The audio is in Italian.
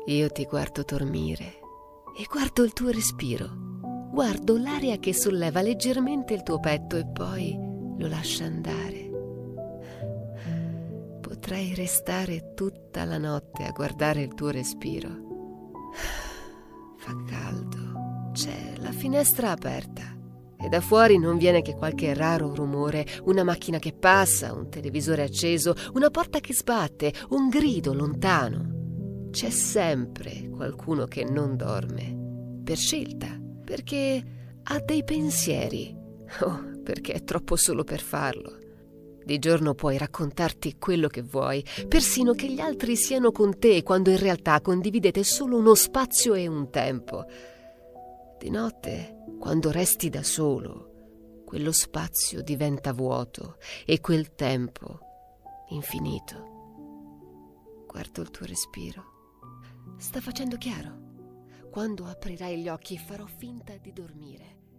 Io ti guardo dormire e guardo il tuo respiro. Guardo l'aria che solleva leggermente il tuo petto e poi lo lascia andare. Potrei restare tutta la notte a guardare il tuo respiro. Fa caldo, c'è la finestra aperta e da fuori non viene che qualche raro rumore, una macchina che passa, un televisore acceso, una porta che sbatte, un grido lontano. C'è sempre qualcuno che non dorme, per scelta, perché ha dei pensieri, o perché è troppo solo per farlo. Di giorno puoi raccontarti quello che vuoi, persino che gli altri siano con te, quando in realtà condividete solo uno spazio e un tempo. Di notte, quando resti da solo, quello spazio diventa vuoto e quel tempo infinito. Guardo il tuo respiro. Sta facendo chiaro. Quando aprirai gli occhi farò finta di dormire.